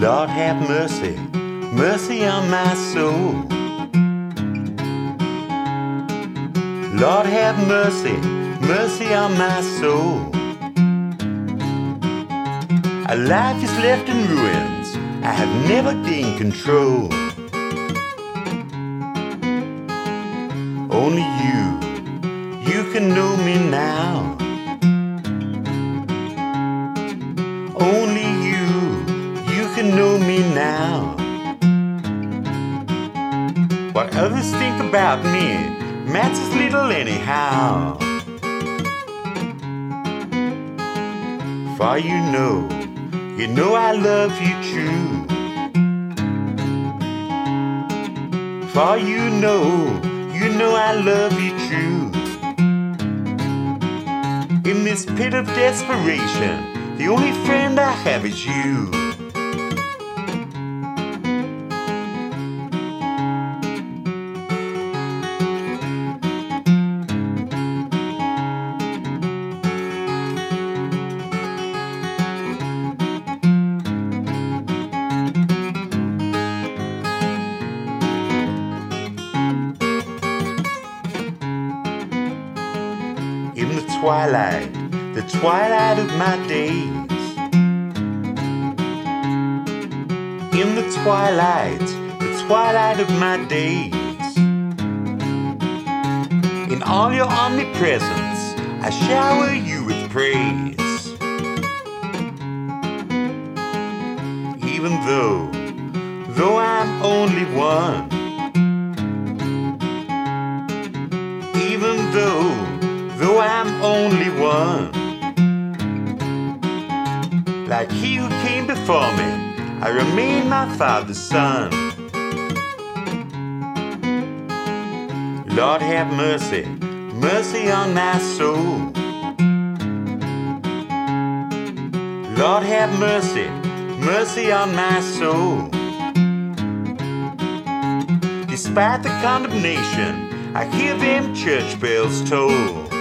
Lord have mercy, mercy on my soul. Lord have mercy, mercy on my soul. A life is left in ruins, I have never gained control. Only you can know me now. Only you can know me now. What others think about me matters little anyhow. For you know I love you true. For you know I love you true. In this pit of desperation, the only friend I have is you. In the twilight of my days. In the twilight of my days. In all your omnipresence, I shower you with praise. Even though I'm only one. Even though I'm only one. Like he who came before me, I remain my Father's son. Lord have mercy, mercy on my soul. Lord have mercy, mercy on my soul. Despite the condemnation, I hear them church bells toll.